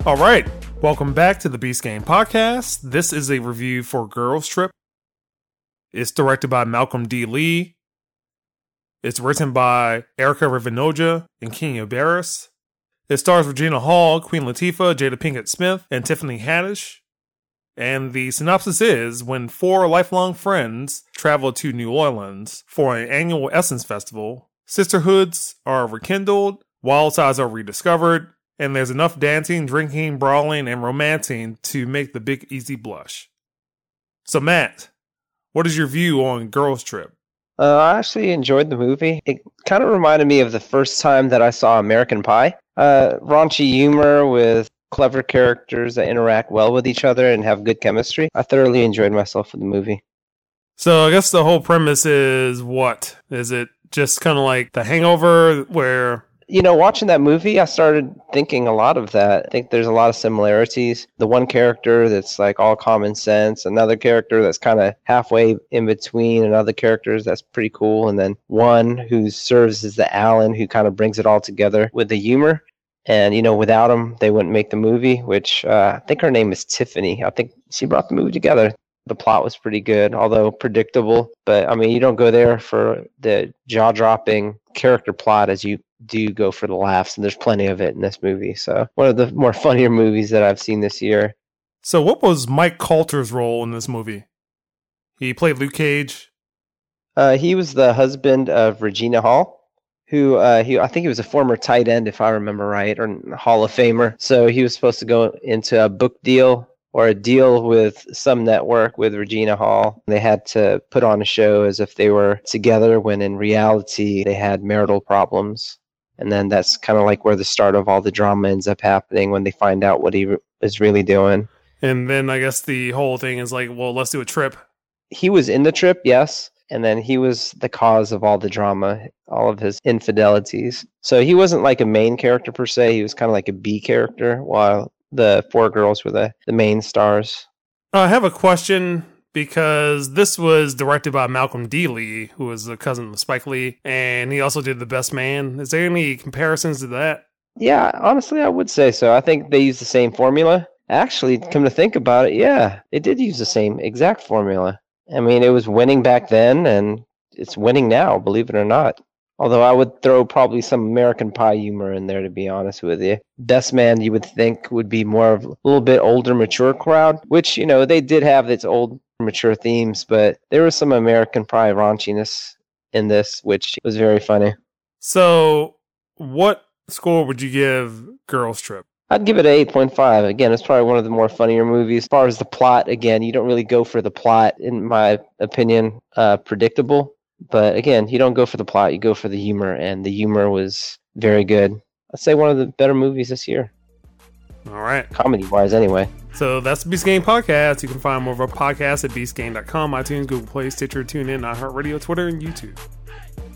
All right, welcome back to the Beast Game Podcast. This is a review for Girls Trip. It's directed by Malcolm D. Lee. It's written by Erica Rivinoja and Kenya Barris. It stars Regina Hall, Queen Latifah, Jada Pinkett Smith, and Tiffany Haddish. And the synopsis is, when four lifelong friends travel to New Orleans for an annual Essence Festival, sisterhoods are rekindled, wild sides are rediscovered, and there's enough dancing, drinking, brawling, and romancing to make the Big Easy blush. So Matt, what is your view on Girls Trip? I actually enjoyed the movie. It kind of reminded me of the first time that I saw American Pie. Raunchy humor with clever characters that interact well with each other and have good chemistry. I thoroughly enjoyed myself in the movie. So I guess the whole premise is what? Is it just kind of like The Hangover where... You know, watching that movie, I started thinking a lot of that. I think there's a lot of similarities. The one character that's like all common sense, another character that's kind of halfway in between, and other characters that's pretty cool, and then one who serves as the Alan who kind of brings it all together with the humor. And, you know, without him, they wouldn't make the movie, which I think her name is Tiffany. I think she brought the movie together. The plot was pretty good, although predictable. But, I mean, you don't go there for the jaw-dropping character plot as you do go for the laughs, and there's plenty of it in this movie. So one of the more funnier movies that I've seen this year. So what was Mike Coulter's role in this movie? He played Luke Cage. He was the husband of Regina Hall, who I think he was a former tight end, if I remember right, or Hall of Famer. So he was supposed to go into a book deal or a deal with some network with Regina Hall. They had to put on a show as if they were together when in reality they had marital problems. And then that's kind of like where the start of all the drama ends up happening when they find out what he is really doing. And then I guess the whole thing is like, well, let's do a trip. He was in the trip, yes. And then he was the cause of all the drama, all of his infidelities. So he wasn't like a main character per se. He was kind of like a B character, while the four girls were the main stars. I have a question, because this was directed by Malcolm D. Lee, who was a cousin of Spike Lee, and he also did The Best Man. Is there any comparisons to that? Yeah, honestly, I would say so. I think they used the same formula. Actually, come to think about it, yeah, they did use the same exact formula. I mean, it was winning back then, and it's winning now, believe it or not. Although I would throw probably some American Pie humor in there, to be honest with you. Best Man, you would think, would be more of a little bit older, mature crowd, which, you know, they did have its old, mature themes, but there was some American Pie raunchiness in this, which was very funny. So, what score would you give Girls Trip? I'd give it an 8.5. Again, it's probably one of the more funnier movies. As far as the plot, again, you don't really go for the plot, in my opinion, predictable. But again, you don't go for the plot, you go for the humor, and the humor was very good. I'd say one of the better movies this year. All right. Comedy-wise, anyway. So that's the Beast Game Podcast. You can find more of our podcasts at beastgame.com, iTunes, Google Play, Stitcher, TuneIn, iHeartRadio, Twitter, and YouTube.